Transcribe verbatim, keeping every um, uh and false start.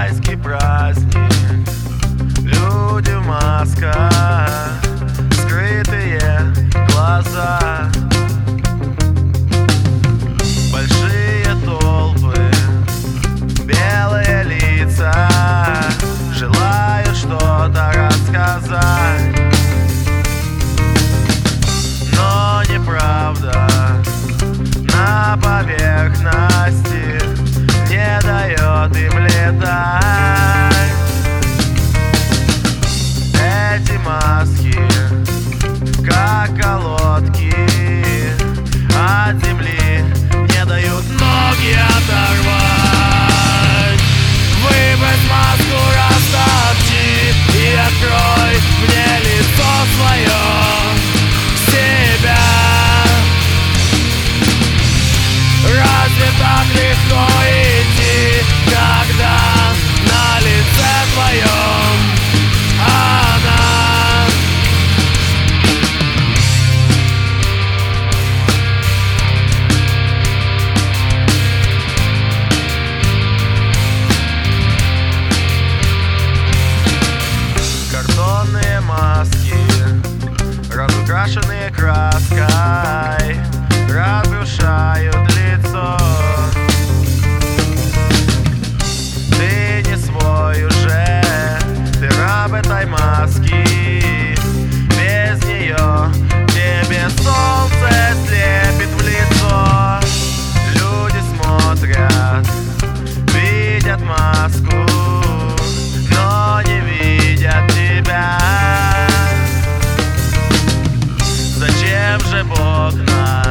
майский праздник. Люди в масках, скрытые глаза, большие толпы, белые лица, желают что-то рассказать, но неправда на поверхности не дает им летать. Эти маски, как колодки, от земли не дают ноги оторвать. Выбрось маску, растопчи и открой мне лицо свое, себя. Разве так легко идти, когда на лице твоем она? Картонные маски, разукрашенные краской, разрушают лицо. Ты не свой уже, ты раб этой маски. Без нее тебе солнце слепит в лицо. Люди смотрят, видят маску, но не видят тебя. Зачем же Бог нас